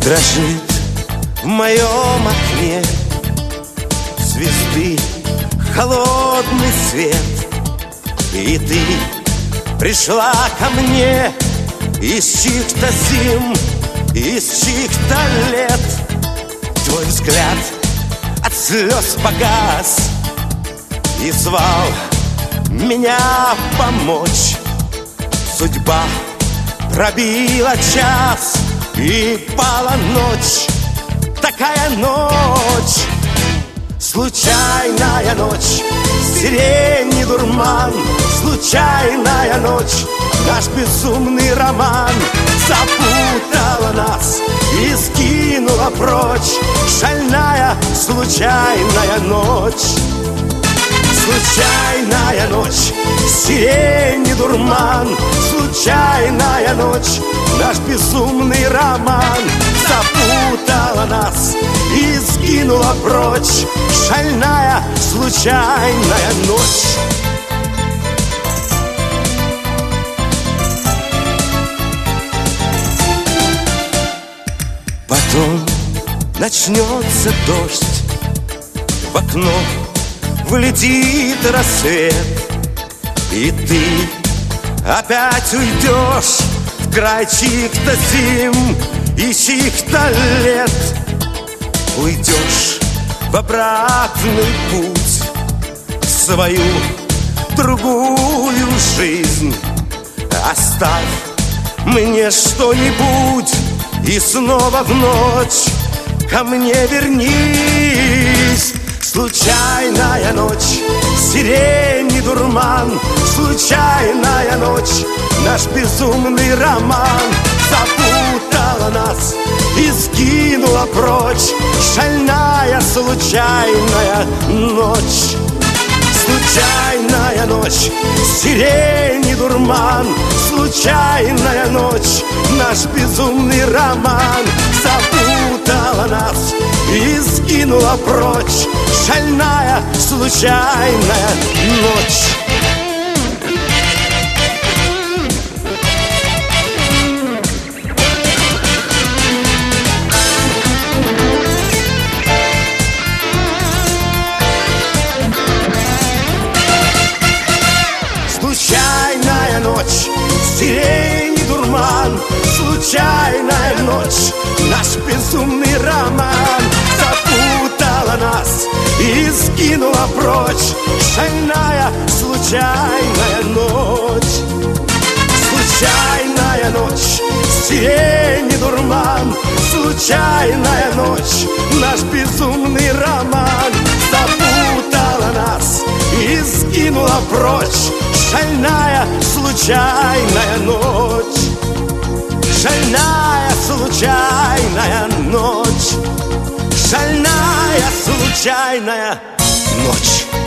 Дрожит в моем окне звезды холодный свет, и ты пришла ко мне из чьих-то зим, из чьих-то лет. Твой взгляд от слез погас и звал меня помочь. Судьба пробила час, и пала ночь, такая ночь, случайная ночь, сирень и дурман, случайная ночь, наш безумный роман запутала нас и скинула прочь. Шальная случайная ночь, случайная ночь, сирень и дурман, случайная ночь, наш безумный роман запутала нас и скинула прочь. Шальная случайная ночь. Потом начнется дождь, в окно влетит рассвет, и ты опять уйдешь в край чьих-то зим и чьих-то лет. Уйдешь в обратный путь, в свою другую жизнь. Оставь мне что-нибудь и снова в ночь ко мне вернись. Случайная ночь, сирень и дурман, случайная ночь, наш безумный роман запутала нас и скинула прочь. Шальная случайная ночь, случайная ночь, сирень и дурман, случайная ночь, наш безумный роман запутала нас и скинула прочь. Шальная случайная ночь. Случайная ночь, сирень и дурман, случайная ночь, наш безумный роман запутала нас и скинула прочь. Шальная случайная ночь, случайная ночь, сирень и дурман, случайная ночь, наш безумный роман запутала нас и скинула прочь. Шальная случайная ночь, шальная случайная ночь, шальная случайная ночь.